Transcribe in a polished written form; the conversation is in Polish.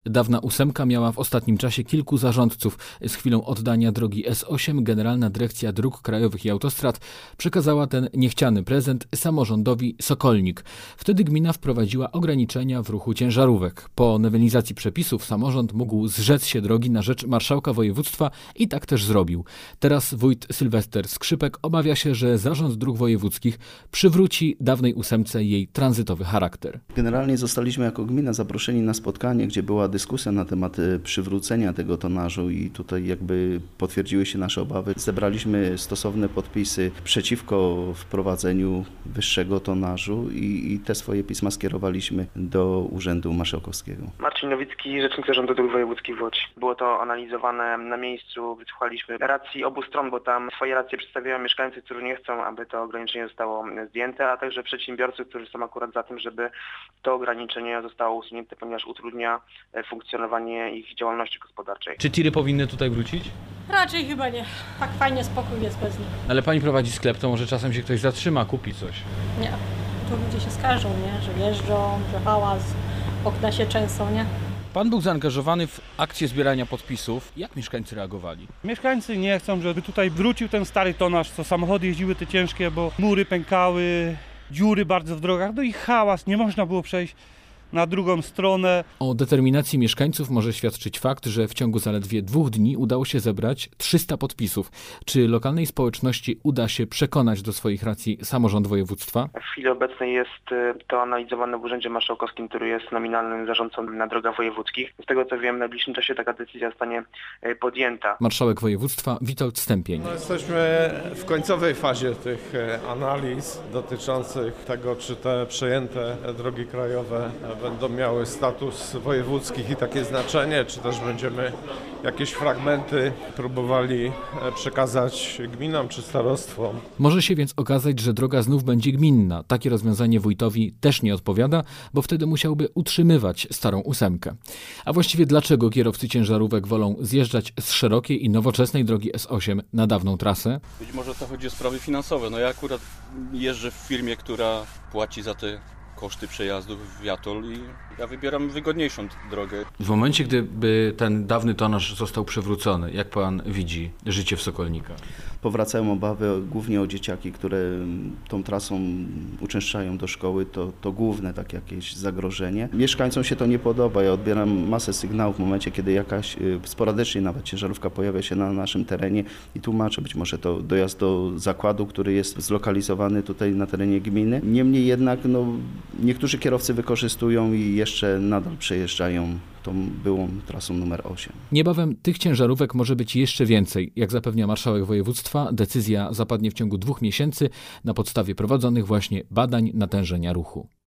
Dawna ósemka miała w ostatnim czasie kilku zarządców. Z chwilą oddania drogi S8 Generalna Dyrekcja Dróg Krajowych i Autostrad przekazała ten niechciany prezent samorządowi Sokolnik. Wtedy gmina wprowadziła ograniczenia w ruchu ciężarówek. Po nowelizacji przepisów samorząd mógł zrzec się drogi na rzecz marszałka województwa i tak też zrobił. Teraz wójt Sylwester Skrzypek obawia się, że Zarząd Dróg Wojewódzkich przywróci dawnej ósemce jej tranzytowy charakter. Generalnie zostaliśmy jako gmina zaproszeni na spotkanie, gdzie była dyskusja na temat przywrócenia tego tonażu i tutaj jakby potwierdziły się nasze obawy. Zebraliśmy stosowne podpisy przeciwko wprowadzeniu wyższego tonażu i te swoje pisma skierowaliśmy do Urzędu Marszałkowskiego. Marcin Nowicki, rzecznik Zarządu Dróg Wojewódzkich w Łodzi. Było to analizowane na miejscu, wysłuchaliśmy racji obu stron, bo tam swoje racje przedstawiają mieszkańcy, którzy nie chcą, aby to ograniczenie zostało zdjęte, a także przedsiębiorcy, którzy są akurat za tym, żeby to ograniczenie zostało usunięte, ponieważ utrudnia funkcjonowanie ich działalności gospodarczej. Czy tiry powinny tutaj wrócić? Raczej chyba nie. Tak fajnie spokój jest bez nich. Ale pani prowadzi sklep, to może czasem się ktoś zatrzyma, kupi coś. Nie. Tu ludzie się skarżą, nie? Że jeżdżą, że hałas, okna się często, nie? Pan był zaangażowany w akcję zbierania podpisów. Jak mieszkańcy reagowali? Mieszkańcy nie chcą, żeby tutaj wrócił ten stary tonaż, co samochody jeździły te ciężkie, bo mury pękały, dziury bardzo w drogach, no i hałas, nie można było przejść na drugą stronę. O determinacji mieszkańców może świadczyć fakt, że w ciągu zaledwie 2 dni udało się zebrać 300 podpisów. Czy lokalnej społeczności uda się przekonać do swoich racji samorząd województwa? W chwili obecnej jest to analizowane w Urzędzie Marszałkowskim, który jest nominalnym zarządcą na drogach wojewódzkich. Z tego co wiem, w najbliższym czasie taka decyzja zostanie podjęta. Marszałek województwa Witold Stępień. Jesteśmy w końcowej fazie tych analiz dotyczących tego, czy te przejęte drogi krajowe będą miały status wojewódzkich i takie znaczenie, czy też będziemy jakieś fragmenty próbowali przekazać gminom czy starostwom. Może się więc okazać, że droga znów będzie gminna. Takie rozwiązanie wójtowi też nie odpowiada, bo wtedy musiałby utrzymywać starą ósemkę. A właściwie dlaczego kierowcy ciężarówek wolą zjeżdżać z szerokiej i nowoczesnej drogi S8 na dawną trasę? Być może to chodzi o sprawy finansowe. No ja akurat jeżdżę w firmie, która płaci za te koszty przejazdów w Viatol i ja wybieram wygodniejszą drogę. W momencie, gdyby ten dawny tonaż został przywrócony, jak pan widzi życie w Sokolnikach? Powracają obawy głównie o dzieciaki, które tą trasą uczęszczają do szkoły, to główne tak jakieś zagrożenie. Mieszkańcom się to nie podoba. Ja odbieram masę sygnałów w momencie, kiedy jakaś sporadycznie nawet ciężarówka pojawia się na naszym terenie i tłumaczę, być może to dojazd do zakładu, który jest zlokalizowany tutaj na terenie gminy. Niemniej jednak niektórzy kierowcy wykorzystują i jeszcze nadal przejeżdżają tą byłą trasą numer 8. Niebawem tych ciężarówek może być jeszcze więcej. Jak zapewnia marszałek województwa, decyzja zapadnie w ciągu 2 miesięcy na podstawie prowadzonych właśnie badań natężenia ruchu.